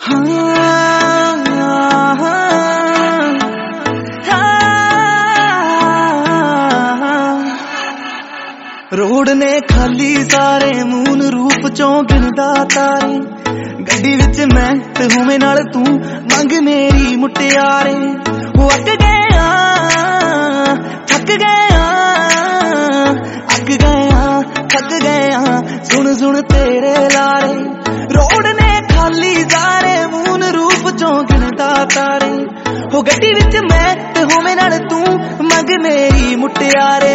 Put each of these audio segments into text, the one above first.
road ने खाली सारे मून रूप चों गिनदा तारे गड्डी विच मैं ते होवे नाल तू मंग मेरी मुटियारे अक गया थक गया अक गया थक गया सुन सुन तेरे लारे रोड ने खाली सारे मून रूप चों गिनदा तारे हो गड्डी विच मैं ते होवे नाल तू मंग मेरी मुटियारे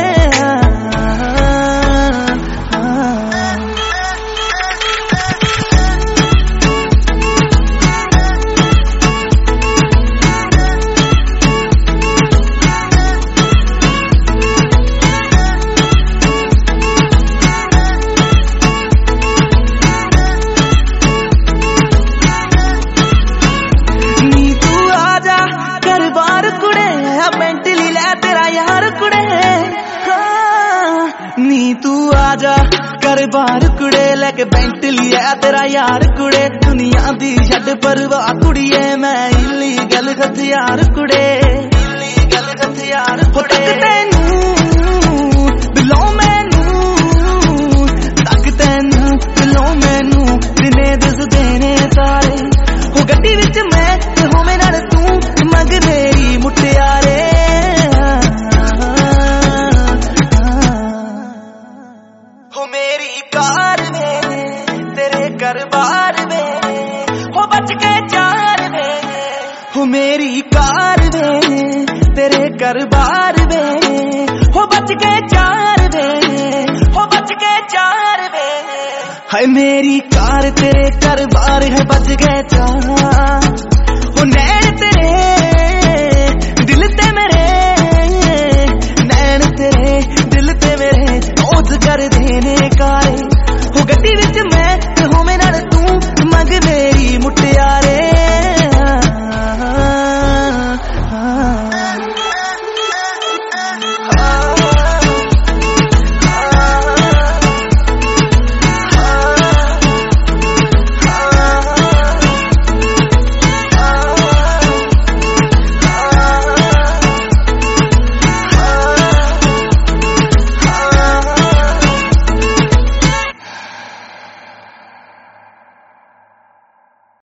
मेंटली ले तेरा यार कुड़े नी तू आजा कर बार कुड़े लेके बेंटली है तेरा यार कुड़े दुनिया दी छड्ड परवाह कुड़िए मैं इलीगल हथियार कुड़े इलीगल हथियार कुड़े तैनू बिलो मैनू तक तैनू बिलो मैनू दिने दस देने सारे हो गड्डी विच मैं ते होवे नाल तू मंग मेरी मुटियारे मेरी कार में तेरे घरबार में हो बच के चार में हो मेरी कार में तेरे घरबार में हो बच के चार में हो बच के चार में है मेरी कार तेरे घरबार है बच के